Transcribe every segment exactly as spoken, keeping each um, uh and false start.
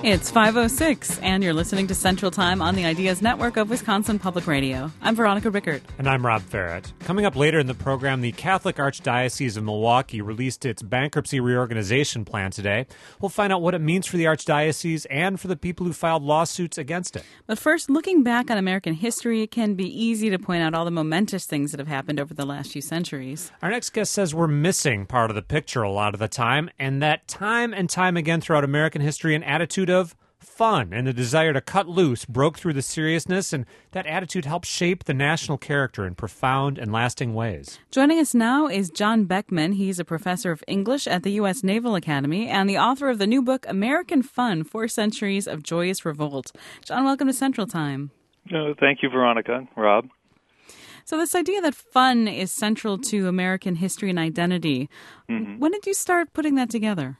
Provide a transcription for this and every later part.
It's five oh six, and you're listening to Central Time on the Ideas Network of Wisconsin Public Radio. I'm Veronica Rickert. And I'm Rob Farrett. Coming up later in the program, the Catholic Archdiocese of Milwaukee released its bankruptcy reorganization plan today. We'll find out what it means for the Archdiocese and for the people who filed lawsuits against it. But first, looking back on American history, it can be easy to point out all the momentous things that have happened over the last few centuries. Our next guest says we're missing part of the picture a lot of the time, and that time and time again throughout American history, an attitude of fun and the desire to cut loose broke through the seriousness, and that attitude helped shape the national character in profound and lasting ways. Joining us now is John Beckman. He's a professor of English at the U S Naval Academy and the author of the new book, American Fun, Four Centuries of Joyous Revolt. John, welcome to Central Time. Oh, thank you, Veronica. Rob. So this idea that fun is central to American history and identity, mm-hmm. when did you start putting that together?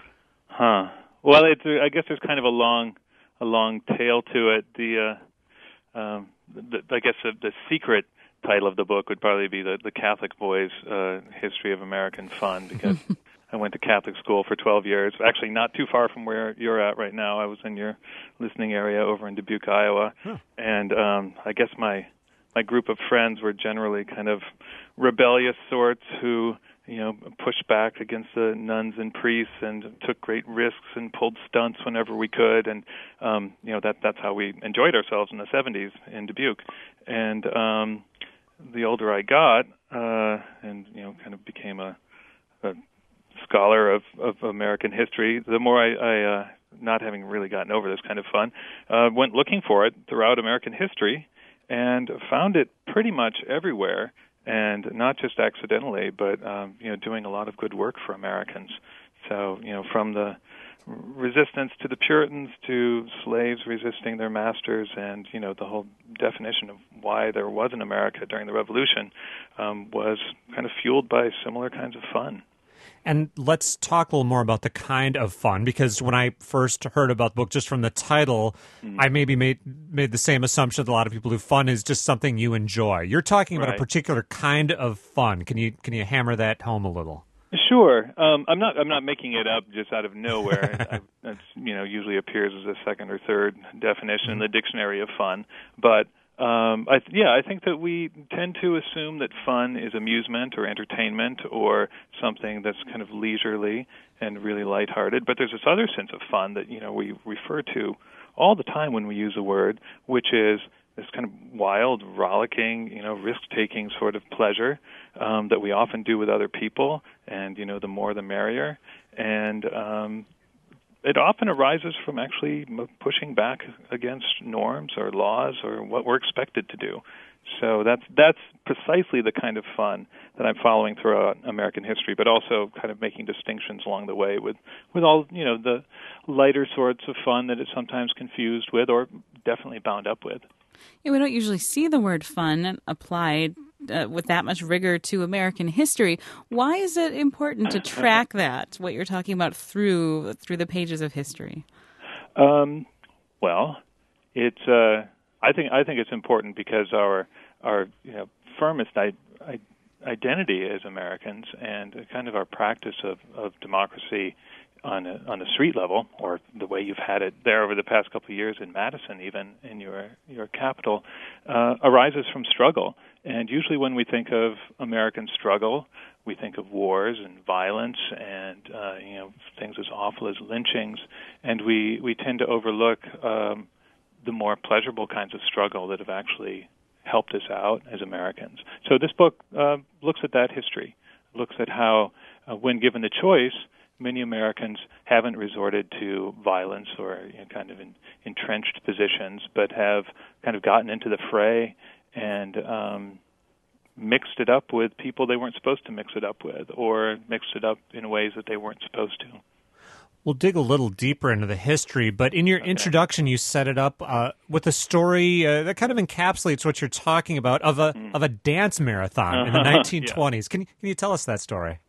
Huh. Well, it's, I guess there's kind of a long, a long tail to it. The, uh, um, the I guess the, the secret title of the book would probably be the, the Catholic Boys' uh, History of American Fun, because I went to Catholic school for twelve years. Actually, not too far from where you're at right now. I was in your listening area over in Dubuque, Iowa, huh. and um, I guess my my group of friends were generally kind of rebellious sorts who, you know, pushed back against the nuns and priests and took great risks and pulled stunts whenever we could. And, um, you know, that that's how we enjoyed ourselves in the seventies in Dubuque. And um, the older I got uh, and, you know, kind of became a, a scholar of, of American history, the more I, I uh, not having really gotten over this kind of fun, uh, went looking for it throughout American history and found it pretty much everywhere. And not just accidentally, but um, you know, doing a lot of good work for Americans. So, you know, from the resistance to the Puritans to slaves resisting their masters, and you know, the whole definition of why there was an America during the Revolution um, was kind of fueled by similar kinds of fun. And let's talk a little more about the kind of fun, because when I first heard about the book, just from the title, mm-hmm. I maybe made made the same assumption that a lot of people who fun is just something you enjoy. You're talking about right. a particular kind of fun. Can you can you hammer that home a little? Sure. Um, I'm not I'm not making it up just out of nowhere. It you know usually appears as a second or third definition mm-hmm. in the dictionary of fun, but. Um, I th- yeah, I think that we tend to assume that fun is amusement or entertainment or something that's kind of leisurely and really lighthearted. But there's this other sense of fun that, you know, we refer to all the time when we use a word, which is this kind of wild, rollicking, you know, risk-taking sort of pleasure um, that we often do with other people. And, you know, the more the merrier. And um it often arises from actually pushing back against norms or laws or what we're expected to do. So that's that's precisely the kind of fun that I'm following throughout American history, but also kind of making distinctions along the way with, with all, you know, the lighter sorts of fun that it's sometimes confused with or definitely bound up with. Yeah, we don't usually see the word fun applied uh, with that much rigor to American history. Why is it important to track that, what you're talking about, through through the pages of history? Um, well, it's uh, I think I think it's important because our our you know, firmest I, I, identity as Americans and kind of our practice of, of democracy on a, on the street level, or the way you've had it there over the past couple of years in Madison, even in your your capital, uh, arises from struggle. And usually when we think of American struggle, we think of wars and violence and uh, you know things as awful as lynchings, and we, we tend to overlook um, the more pleasurable kinds of struggle that have actually helped us out as Americans. So this book uh, looks at that history, looks at how, uh, when given the choice, many Americans haven't resorted to violence or you know, kind of in, entrenched positions, but have kind of gotten into the fray and um, mixed it up with people they weren't supposed to mix it up with, or mixed it up in ways that they weren't supposed to. We'll dig a little deeper into the history, but in your okay. introduction, you set it up uh, with a story uh, that kind of encapsulates what you're talking about of a mm. of a dance marathon uh-huh. in the nineteen twenties. Yeah. Can you, can you tell us that story?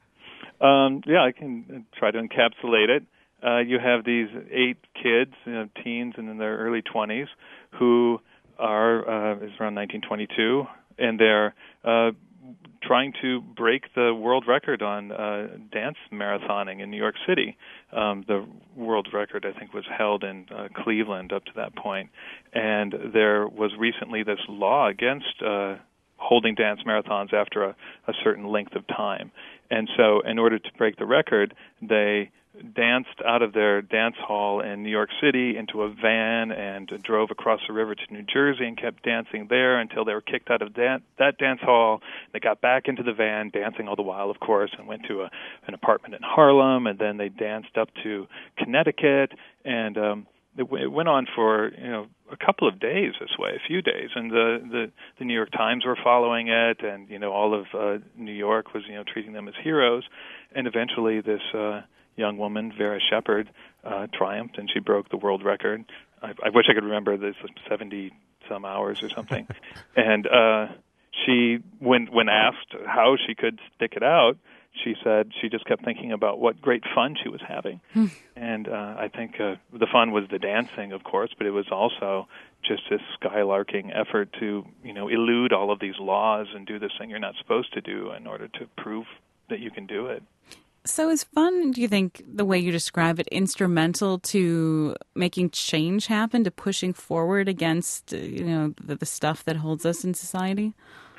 Um, yeah, I can try to encapsulate it. Uh, you have these eight kids, you know, teens and in their early twenties, who are, uh, is around nineteen twenty-two, and they're uh, trying to break the world record on uh, dance marathoning in New York City. Um, the world record, I think, was held in uh, Cleveland up to that point. And there was recently this law against uh, holding dance marathons after a, a certain length of time. And so in order to break the record, they danced out of their dance hall in New York City into a van and drove across the river to New Jersey and kept dancing there until they were kicked out of that, that dance hall. They got back into the van, dancing all the while, of course, and went to a, an apartment in Harlem, and then they danced up to Connecticut, and um, it, w- it went on for, you know, a couple of days this way, a few days, and the, the, the New York Times were following it, and, you know, all of uh, New York was, you know, treating them as heroes, and eventually this uh, young woman, Vera Shepard, uh, triumphed, and she broke the world record. I, I wish I could remember this, seventy-some hours or something. and uh, she, when when asked how she could stick it out, she said she just kept thinking about what great fun she was having. and uh, I think uh, the fun was the dancing, of course, but it was also just this skylarking effort to, you know, elude all of these laws and do this thing you're not supposed to do in order to prove that you can do it. So is fun, do you think, the way you describe it, instrumental to making change happen, to pushing forward against, you know, the, the stuff that holds us in society?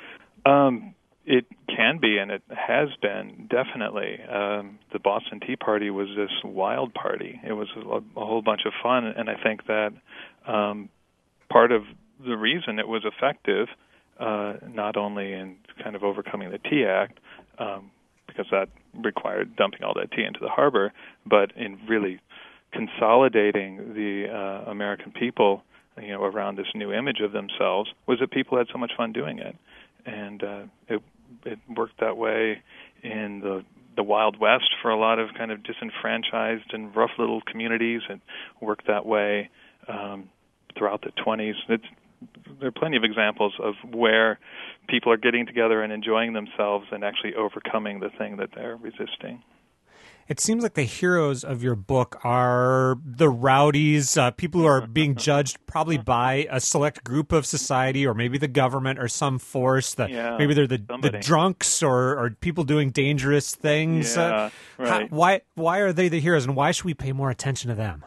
Um, it can be, and it has been, definitely. Um, the Boston Tea Party was this wild party. It was a, a whole bunch of fun, and I think that um, part of the reason it was effective, uh, not only in kind of overcoming the Tea Act, um, because that required dumping all that tea into the harbor, but in really consolidating the uh, American people, you know, around this new image of themselves, was that people had so much fun doing it, and uh, it it worked that way in the the Wild West for a lot of kind of disenfranchised and rough little communities. It worked that way um, throughout the twenties. It's There are plenty of examples of where people are getting together and enjoying themselves and actually overcoming the thing that they're resisting. It seems like the heroes of your book are the rowdies, uh, people who are being judged probably by a select group of society or maybe the government or some force. That yeah, maybe they're the, the somebody. drunks or, or people doing dangerous things. Yeah, uh, right. how, why, why are they the heroes, and why should we pay more attention to them?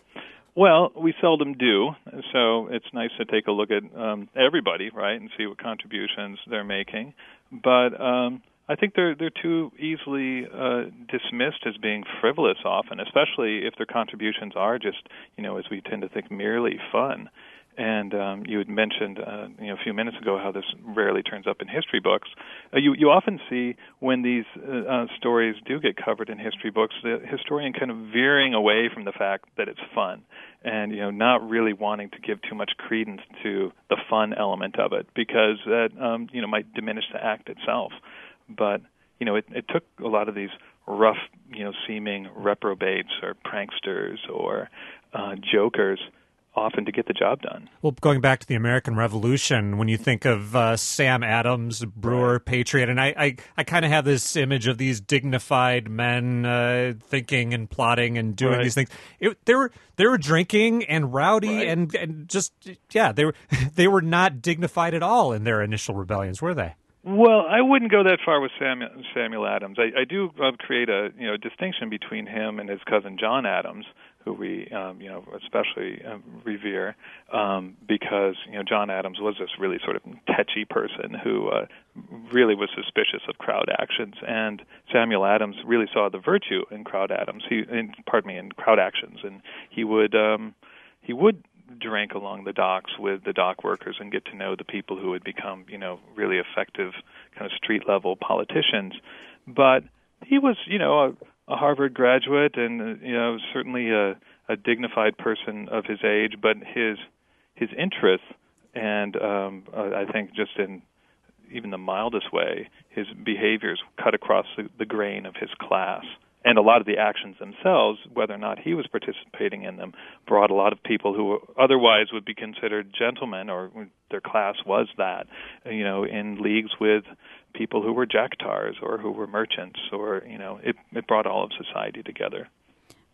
Well, we seldom do, so it's nice to take a look at um, everybody, right, and see what contributions they're making. But um, I think they're they're too easily uh, dismissed as being frivolous often, especially if their contributions are just, you know, as we tend to think, merely fun. And um, you had mentioned, uh, you know, a few minutes ago how this rarely turns up in history books. Uh, you you often see when these uh, uh, stories do get covered in history books, the historian kind of veering away from the fact that it's fun, and you know, not really wanting to give too much credence to the fun element of it, because that um, you know might diminish the act itself. But you know, it, it took a lot of these rough, you know, seeming reprobates or pranksters or uh, jokers often to get the job done. Well, going back to the American Revolution, when you think of uh, Sam Adams, brewer, Right. patriot, and I, I, I kind of have this image of these dignified men uh, thinking and plotting and doing Right. these things. It, they were they were drinking and rowdy Right. and, and just yeah they were they were not dignified at all in their initial rebellions, were they? Well, I wouldn't go that far with Samuel, Samuel Adams. I, I do uh, create a you know distinction between him and his cousin John Adams, who we um, you know especially uh, revere, um, because you know John Adams was this really sort of tetchy person who uh, really was suspicious of crowd actions, and Samuel Adams really saw the virtue in crowd Adams. He, in, pardon me, in crowd actions, and he would um, he would. drink along the docks with the dock workers and get to know the people who had become, you know, really effective kind of street-level politicians. But he was, you know, a, a Harvard graduate and, you know, certainly a, a dignified person of his age, but his his interests and um, uh, I think just in even the mildest way, his behaviors cut across the, the grain of his class. And a lot of the actions themselves, whether or not he was participating in them, brought a lot of people who otherwise would be considered gentlemen, or their class was that, you know, in leagues with people who were jacktars or who were merchants, or, you know, it, it brought all of society together.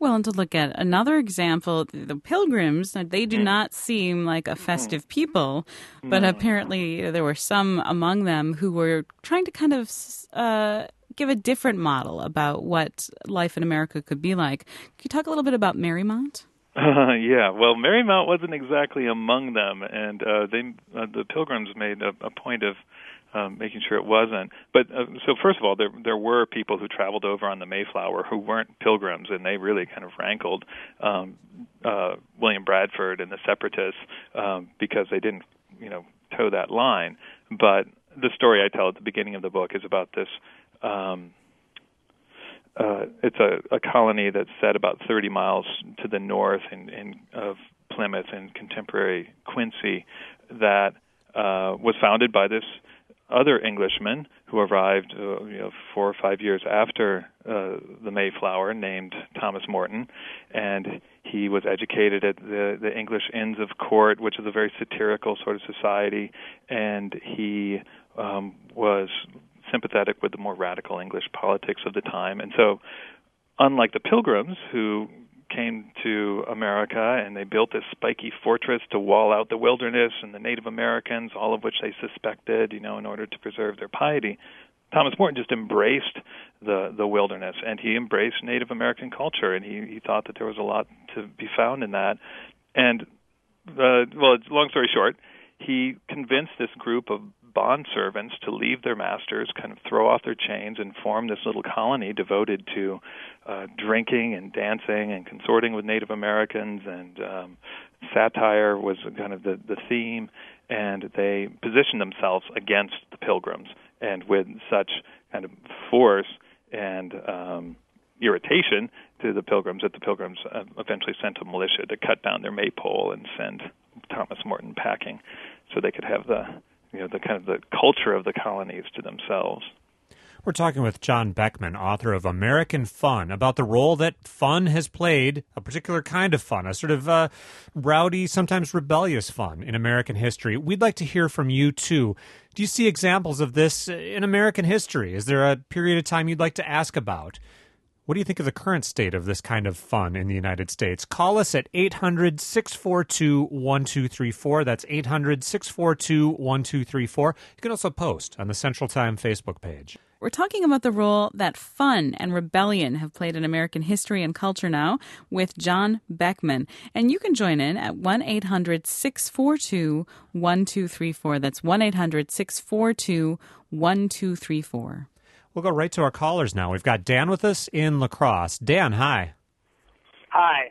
Well, and to look at another example, the Pilgrims, they do not seem like a festive people, but apparently there were some among them who were trying to kind of uh, give a different model about what life in America could be like. Can you talk a little bit about Marymount? Uh, yeah, well, Marymount wasn't exactly among them, and uh, they uh, the Pilgrims made a, a point of Um, making sure it wasn't. But uh, so first of all, there there were people who traveled over on the Mayflower who weren't Pilgrims, and they really kind of rankled um, uh, William Bradford and the Separatists um, because they didn't, you know, toe that line. But the story I tell at the beginning of the book is about this. Um, uh, it's a, a colony that's set about thirty miles to the north in, in of Plymouth in contemporary Quincy that uh, was founded by this other Englishman who arrived uh, you know, four or five years after uh, the Mayflower, named Thomas Morton, and he was educated at the, the English Inns of Court, which is a very satirical sort of society, and he um, was sympathetic with the more radical English politics of the time. And so, unlike the Pilgrims, who came to America and they built this spiky fortress to wall out the wilderness and the Native Americans, all of which they suspected, you know, in order to preserve their piety, Thomas Morton just embraced the the wilderness, and he embraced Native American culture, and he, he thought that there was a lot to be found in that. And, uh, well, long story short, he convinced this group of bond servants to leave their masters, kind of throw off their chains, and form this little colony devoted to uh, drinking and dancing and consorting with Native Americans, and um, satire was kind of the, the theme, and they positioned themselves against the Pilgrims, and with such kind of force and um, irritation to the Pilgrims that the Pilgrims uh, eventually sent a militia to cut down their maypole and send Thomas Morton packing so they could have the you know, the kind of the culture of the colonies to themselves. We're talking with John Beckman, author of American Fun, about the role that fun has played, a particular kind of fun, a sort of uh, rowdy, sometimes rebellious fun in American history. We'd like to hear from you, too. Do you see examples of this in American history? Is there a period of time you'd like to ask about? What do you think of the current state of this kind of fun in the United States? Call us at eight hundred, six four two, one two three four. That's eight hundred, six four two, one two three four. You can also post on the Central Time Facebook page. We're talking about the role that fun and rebellion have played in American history and culture now with John Beckman. And you can join in at one eight hundred, six four two, one two three four. That's one eight hundred, six four two, one two three four. We'll go right to our callers now. We've got Dan with us in La Crosse. Dan, hi. Hi.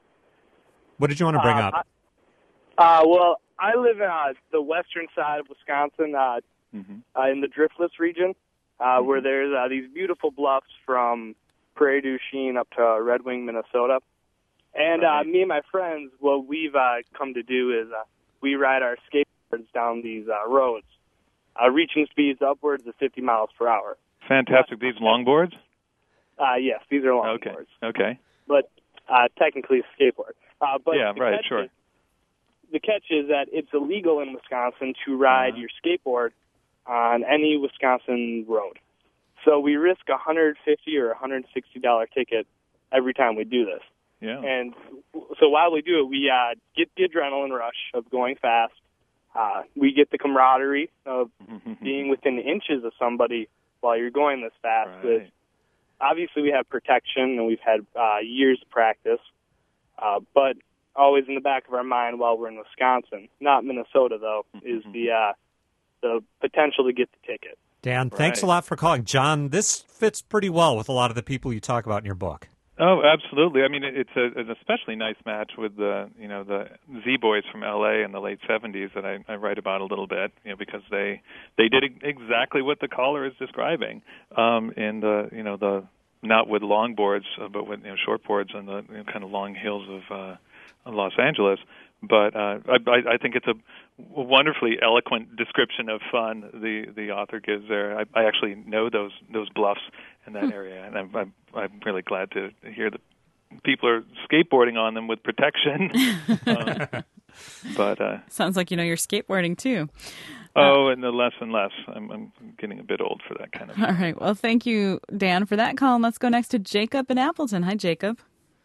What did you want to bring uh, up? I, uh, well, I live in uh, the western side of Wisconsin, uh, mm-hmm. uh, in the Driftless region, uh, mm-hmm. where there's uh, these beautiful bluffs from Prairie du Chien up to Red Wing, Minnesota. And right. uh, me and my friends, what we've uh, come to do is uh, we ride our skateboards down these uh, roads, uh, reaching speeds upwards of fifty miles per hour. Fantastic. These longboards? Uh, yes, these are longboards. Okay. Okay. But uh, technically a skateboard. Uh, but yeah, right, sure. Is, the catch is that it's illegal in Wisconsin to ride uh-huh. your skateboard on any Wisconsin road. So we risk a one hundred fifty dollars or one hundred sixty dollars ticket every time we do this. Yeah. And so while we do it, we uh, get the adrenaline rush of going fast. Uh, we get the camaraderie of being within inches of somebody while you're going this fast. Right. With, obviously, we have protection, and we've had uh, years of practice, uh, but always in the back of our mind while we're in Wisconsin, not Minnesota, though, is the uh, the potential to get the ticket. Dan, thanks right. a lot for calling. John, this fits pretty well with a lot of the people you talk about in your book. Oh, absolutely. I mean, it's a, an especially nice match with the, you know, the Z-Boys from L A in the late seventies that I, I write about a little bit, you know, because they they did exactly what the caller is describing, um, in the, you know, the not with longboards, uh, but with, you know, shortboards on the, you know, kind of long hills of uh, Los Angeles. But uh, I, I think it's a wonderfully eloquent description of fun the, the author gives there. I, I actually know those those bluffs in that area, and I'm, I'm I'm really glad to hear that people are skateboarding on them with protection. um, but uh, sounds like you know you're skateboarding too. Oh, and the less and less. I'm, I'm getting a bit old for that kind of thing. All right. Well, thank you, Dan, for that call. And let's go next to Jacob in Appleton. Hi, Jacob.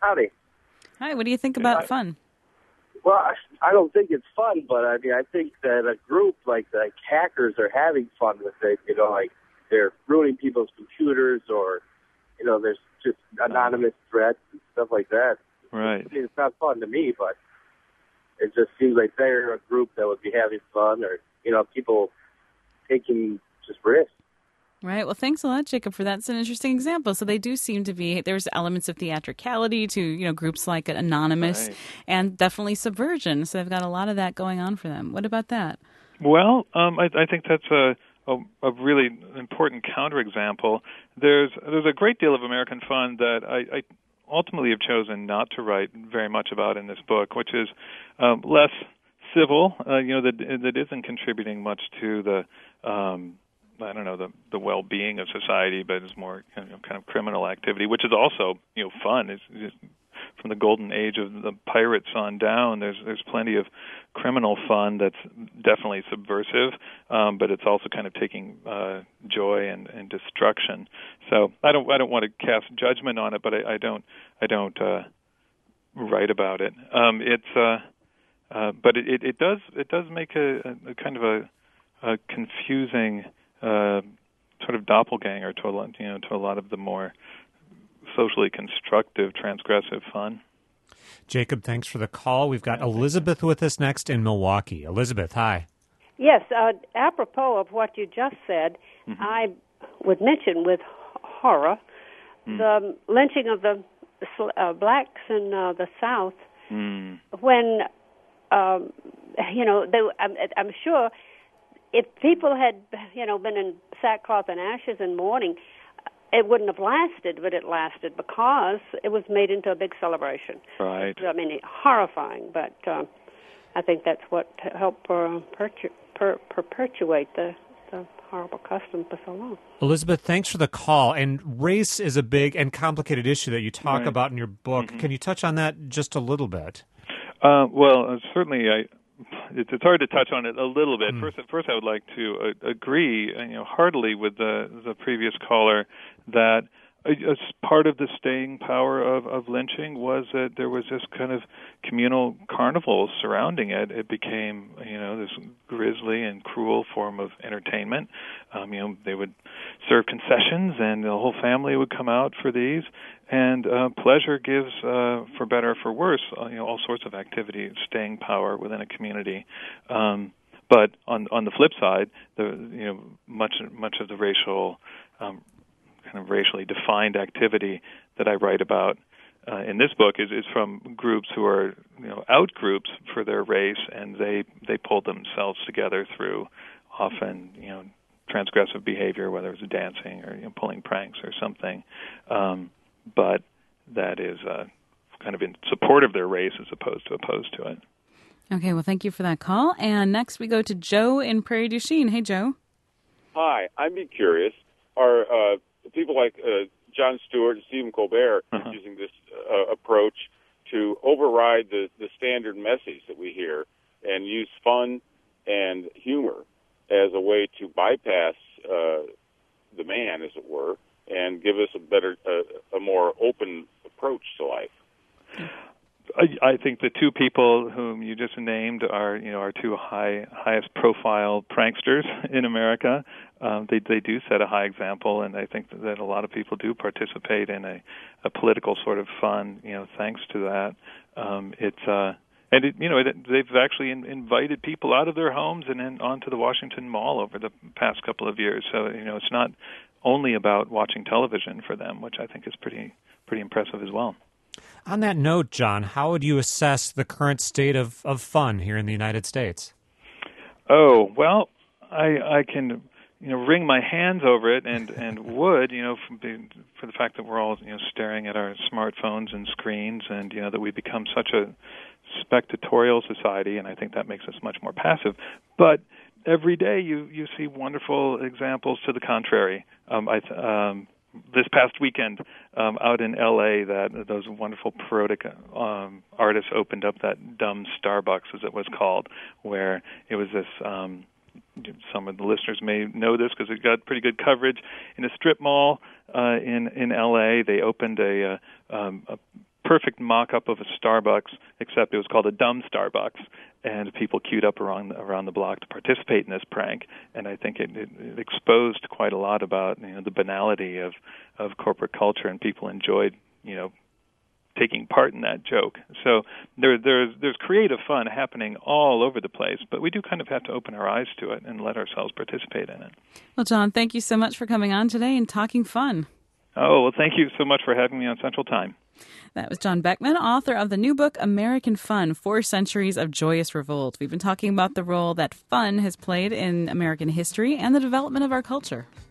Howdy. Hi, what do you think about I, fun? Well, I, I don't think it's fun, but I mean, I think that a group like like hackers are having fun with it. You know, like they're ruining people's computers, or you know, there's just anonymous threats and stuff like that. Right. I mean, it's not fun to me, but it just seems like they're a group that would be having fun, or you know, people taking just risks. Right. Well, thanks a lot, Jacob, for that. It's an interesting example. So they do seem to be, there's elements of theatricality to, you know, groups like Anonymous right. and definitely subversion. So they've got a lot of that going on for them. What about that? Well, um, I, I think that's a, a, a really important counterexample. There's there's a great deal of American fun that I, I ultimately have chosen not to write very much about in this book, which is um, less civil, uh, you know, that that isn't contributing much to the um, I don't know, the the well-being of society, but it's more you know, kind of criminal activity, which is also, you know, fun. It's, it's from the golden age of the pirates on down. There's there's plenty of criminal fun that's definitely subversive, um, but it's also kind of taking uh, joy and, and destruction. So I don't I don't want to cast judgment on it, but I, I don't I don't uh, write about it. Um, it's uh, uh, but it, it, it does it does make a, a, a kind of a, a confusing Uh, sort of doppelganger to a lot, you know, to a lot of the more socially constructive, transgressive fun. Jacob, thanks for the call. We've got Elizabeth with us next in Milwaukee. Elizabeth, hi. Yes, uh, apropos of what you just said, mm-hmm. I would mention with horror mm. the lynching of the uh, blacks in uh, the South mm. when, um, you know, they, I'm, I'm sure. If people had, you know, been in sackcloth and ashes and mourning, it wouldn't have lasted, but it lasted because it was made into a big celebration. Right. I mean, horrifying, but uh, I think that's what helped uh, pertu- per- perpetuate the, the horrible custom for so long. Elizabeth, thanks for the call. And race is a big and complicated issue that you talk right. about in your book. Mm-hmm. Can you touch on that just a little bit? Uh, well, uh, certainly I... It's, it's hard to touch on it a little bit. Mm. First, first, I would like to uh, agree, you know, heartily with the the previous caller that a, a part of the staying power of, of lynching was that there was this kind of communal carnival surrounding it. It became, you know, this grisly and cruel form of entertainment. Um, you know, they would serve concessions, and the whole family would come out for these. And uh, pleasure gives, uh, for better or for worse, uh, you know, all sorts of activity, staying power within a community. Um, but on on the flip side, the you know much much of the racial, um, kind of racially defined activity that I write about uh, in this book is, is from groups who are you know out groups for their race, and they they pulled themselves together through often you know transgressive behavior, whether it was dancing or you know, pulling pranks or something. Um, but that is uh, kind of in support of their race as opposed to opposed to it. Okay, well, thank you for that call. And next we go to Joe in Prairie du Chien. Hey, Joe. Hi, I'd be curious, are uh, people like uh, Jon Stewart and Stephen Colbert uh-huh. using this uh, approach to override the, the standard message that we hear and use fun and humor as a way to bypass uh, the man, as it were, and give us a better, uh, a more open approach to life? I, I think the two people whom you just named are, you know, our two high, highest profile pranksters in America. Um, they they do set a high example, and I think that, that a lot of people do participate in a, a political sort of fun, you know, thanks to that. Um, it's uh, and it, you know, it, they've actually in, invited people out of their homes and then onto the Washington Mall over the past couple of years. So you know, it's not only about watching television for them, which I think is pretty pretty impressive as well. On that note, John, how would you assess the current state of, of fun here in the United States? Oh, well, I I can you know wring my hands over it and, and would, you know, for the, for the fact that we're all, you know, staring at our smartphones and screens, and, you know, that we've become such a spectatorial society, and I think that makes us much more passive. But every day you, you see wonderful examples to the contrary. Um, I um, this past weekend um, out in L A, that those wonderful parodic um, artists opened up that dumb Starbucks, as it was called, where it was this. Um, some of the listeners may know this because it got pretty good coverage in a strip mall uh, in in L A. They opened a, uh, um, a perfect mock-up of a Starbucks, except it was called a dumb Starbucks, and people queued up around around the block to participate in this prank. And I think it, it, it exposed quite a lot about, you know, the banality of of corporate culture, and people enjoyed, you know, taking part in that joke. So there, there's there's creative fun happening all over the place, but we do kind of have to open our eyes to it and let ourselves participate in it. Well, John, thank you so much for coming on today and talking fun. Oh, well, thank you so much for having me on Central Time. That was John Beckman, author of the new book, American Fun, Four Centuries of Joyous Revolt. We've been talking about the role that fun has played in American history and the development of our culture.